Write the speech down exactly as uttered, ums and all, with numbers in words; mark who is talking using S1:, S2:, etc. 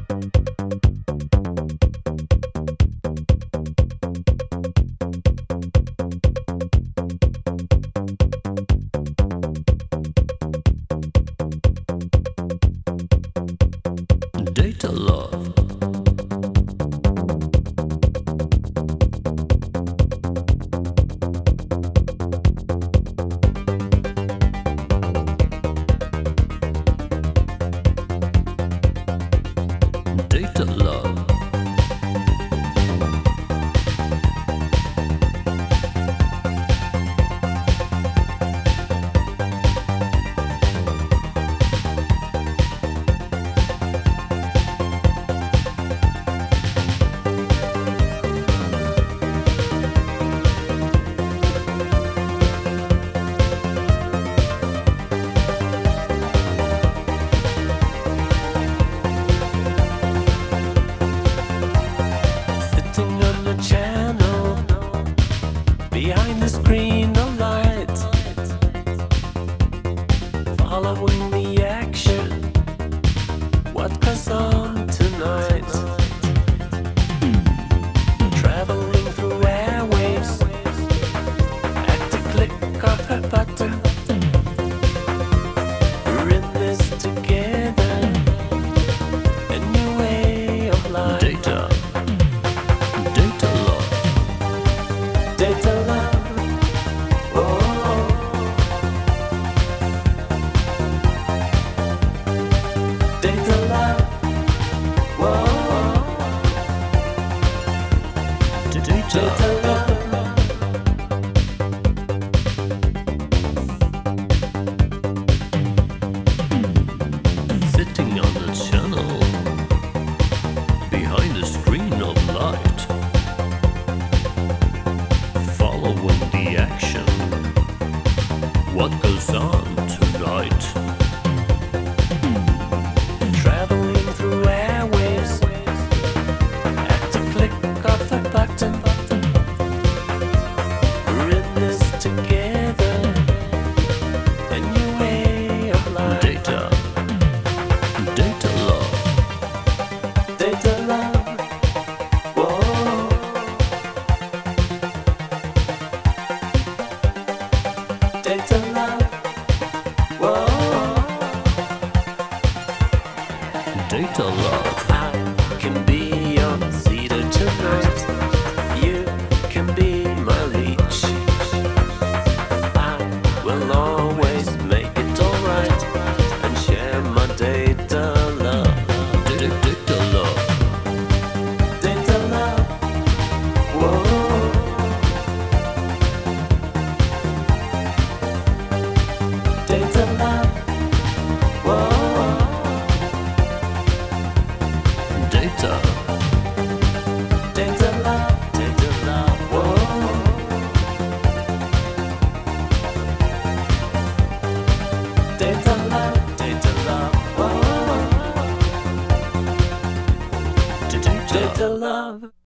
S1: Data love. Data love.
S2: Behind the screen of light, following the action, what goes on tonight? Traveling through airwaves, at the click of a button. We're in this together, a new way of life.
S1: Data. Data love.
S2: Data love. Oh. Data love. Whoa.
S1: Data.
S2: Data love.
S1: Sitting on the channel, behind the screen of light, following the action, what goes on tonight?
S2: Traveling through airwaves, at the click of a button. We're in this together, a new way of life.
S1: Data. Data love.
S2: Data love. Whoa. Data love. Whoa.
S1: Data love.
S2: I can be your cedar tonight. You can be my leech. I will always make it alright and share my data love.
S1: Data, data love.
S2: Data love. Whoa. Data love. Whoa.
S1: Data.
S2: Data love. Data love. Whoa. Data love. Data love. Whoa.
S1: Data.
S2: Data love.